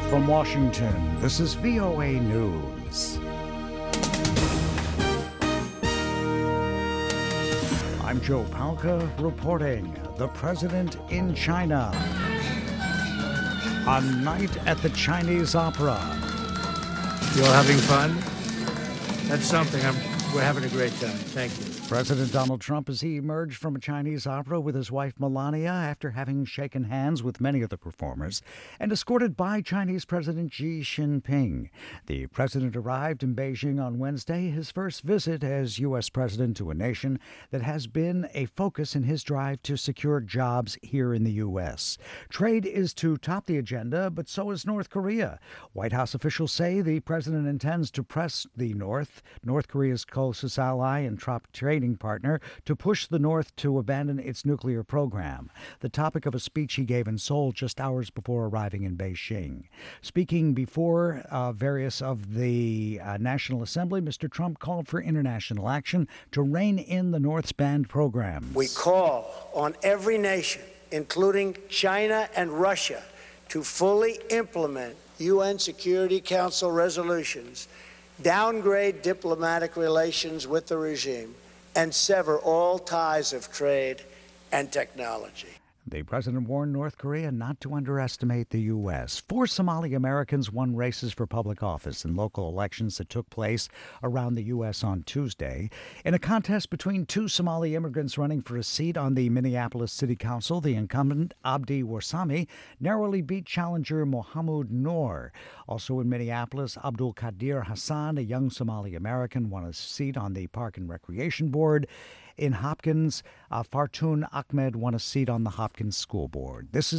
From Washington, this is VOA News. I'm Joe Palca reporting. The president in China. A night at the Chinese Opera. You all having fun? That's something. We're having a great time. Thank you. President Donald Trump as he emerged from a Chinese opera with his wife Melania after having shaken hands with many of the performers and escorted by Chinese President Xi Jinping. The president arrived in Beijing on Wednesday, his first visit as U.S. president to a nation that has been a focus in his drive to secure jobs here in the U.S. Trade is to top the agenda, but so is North Korea. White House officials say the president intends to press the North Korea's closest ally and top trading partner, to push the North to abandon its nuclear program. The topic of a speech he gave in Seoul just hours before arriving in Beijing. Speaking before various of the National Assembly, Mr. Trump called for international action to rein in the North's banned programs. We call on every nation, including China and Russia, to fully implement UN Security Council resolutions, downgrade diplomatic relations with the regime, and sever all ties of trade and technology. The president warned North Korea not to underestimate the U.S. 4 Somali Americans won races for public office in local elections that took place around the U.S. on Tuesday. In a contest between 2 Somali immigrants running for a seat on the Minneapolis City Council, the incumbent Abdi Warsame narrowly beat challenger Mohammed Noor. Also in Minneapolis, Abdul Qadir Hassan, a young Somali American, won a seat on the Park and Recreation Board. In Hopkins, Fartun Ahmed won a seat on the Hopkins School Board. This is